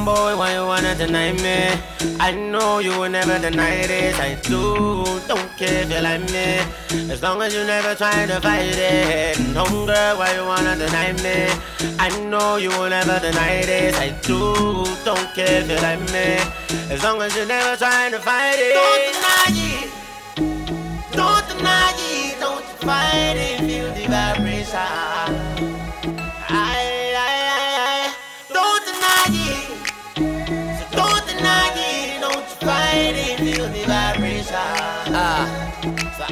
Boy, why you wanna deny me? I know you will never deny this. I do, don't care if you like me, as long as you never try to fight it. Homegirl, why you wanna deny me? I know you will never deny this. I do, don't care if you like me, as long as you never try to fight it. Don't deny it, don't deny it, don't you fight it, feel the vibration. Don't deny it, so don't deny it, don't you fight it, feel the vibration. So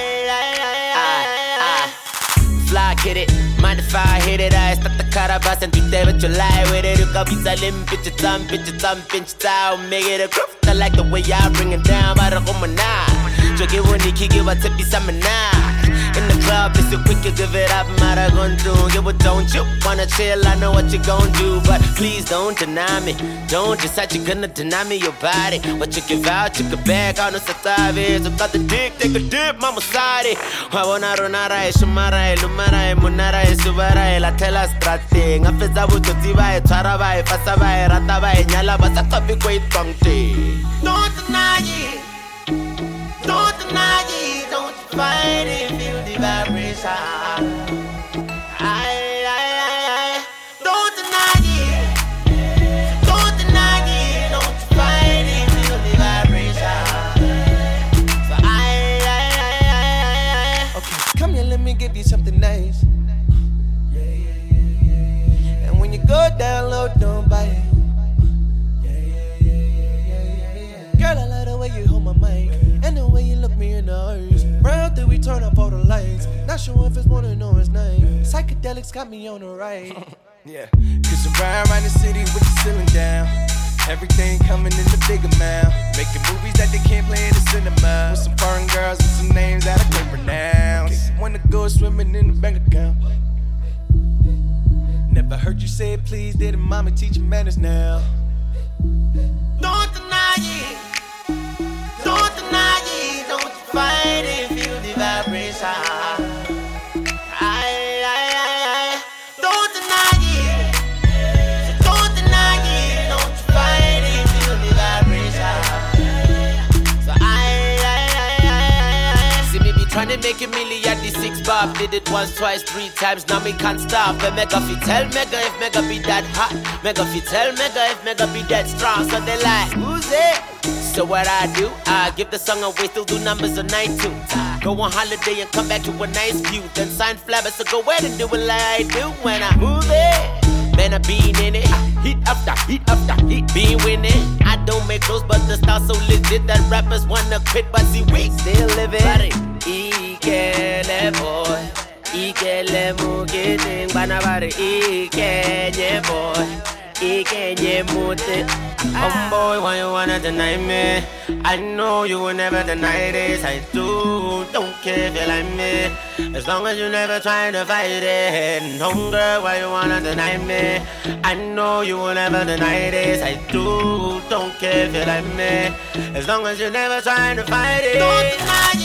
fly, get it, mind if I hit it, I start the carabas and do that with your lie with it. You got me telling bitch it on, pinch it out, make it a group. I like the way y'all bring it down, but I'm going now. Joke it when you kick it, what's up, be something now. In the club, it's so quick, you give it up, mara gon' do. Yeah, but don't you wanna chill, I know what you gon' do. But please don't deny me, don't decide you're gonna deny me your body. What you give out, you can back on the satave. So got the dick, take a dip, mama side. I wanna run out, shumara, lumara, munara, subara, la tela strate. Ngafeza butotiba, twarabai, fasabai, ratabai, nyala, basa topic way tongue. Don't deny it, don't deny it, don't you fight it, feel the vibration. Don't deny it, don't deny it, don't you fight it, feel the vibration. So okay, come here, let me give you something nice. And when you go down low, don't bite it. Girl, I like the way you hold my mic, and the way you look me in the eyes. Round through, we turn up all the lights. Not sure if it's morning or it's night. Psychedelics got me on the right. Yeah, cause I'm around the city with the ceiling down. Everything coming in the big amount. Making movies that they can't play in the cinema. With some foreign girls with some names that I can't pronounce. Wanna go swimming in the bank account. Never heard you say it, please. Didn't mommy teach you manners now? don't deny it, don't deny it, don't you fight it, feel the vibration. Don't deny it, so don't deny it, don't you fight it, feel the vibration. So see me be trying to make a million, the 6 bar, did it once, twice, 3 times, now me can't stop. And Mega fi tell Mega if Mega be that hot, Mega fi tell Mega if Mega be that strong. So they like, who's it? So what I do, I give the song away, still do numbers on iTunes. Go on holiday and come back to a nice view, then sign flabbers, so go ahead and do it like I do when I move it. Man, I been in it, heat after heat after heat, been winning. I don't make those, but the style so legit that rappers wanna quit, but see we still living. Ikele boy, ikele mugiting, banabari ikenye boy, ikenye mute. Boy, why you wanna deny me? I know you will never deny this. I do, don't care if you like me, as long as you never try to fight it. Homegirl, why you wanna deny me? I know you will never deny this. I do, don't care if you like me, as long as you never try to fight it. Don't deny it.